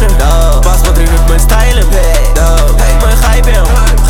Посмотри, как мы стайлим, мы хайпим,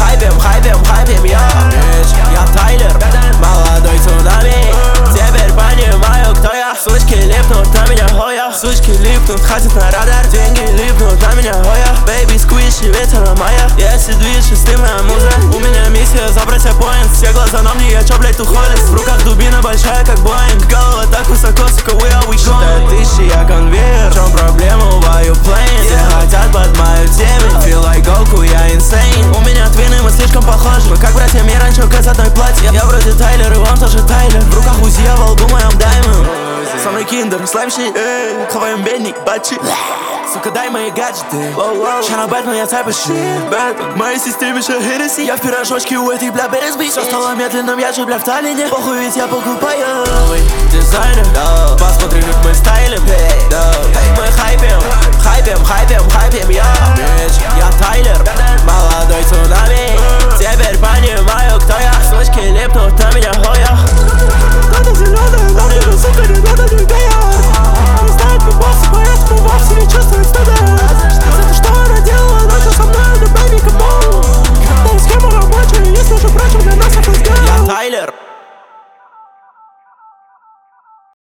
я Тайлер, молодой цунами. Теперь понимаю, кто я. Сучки липнут на меня, хоя. Сучки липнут, хотят на радар. Деньги липнут на меня, хоя. Бэйби сквиши, ветер на моя. Если движешь, ты моя муза. У меня миссия забрать поинт. Все глаза на мне, я чё, блядь, тухолис. В руках дубина большая, как Боинг. Голова так высоко, сука, we are we going. Считаю тысячи, я конвейер. В чём проблема, why you playing? Все хотят под мою темень. Feel like Goku, я insane. У меня твины, мы слишком похожи. Мы как братья Миранчо, с одной платье. Я вроде Тайлер, и он тоже Тайлер. В руках УЗИ, я во лбу моем даймон. Со мной киндер, слаймщик, хаваем бедник, бачи. Сука, дай мои гаджеты. Шана Бэтмен, я type of shit. В моей системе еще Хеннесси. Я в пирожочке у этой бля БСБ. Все стало медленным, я же бля в Таллине. Похуй, ведь я покупаю.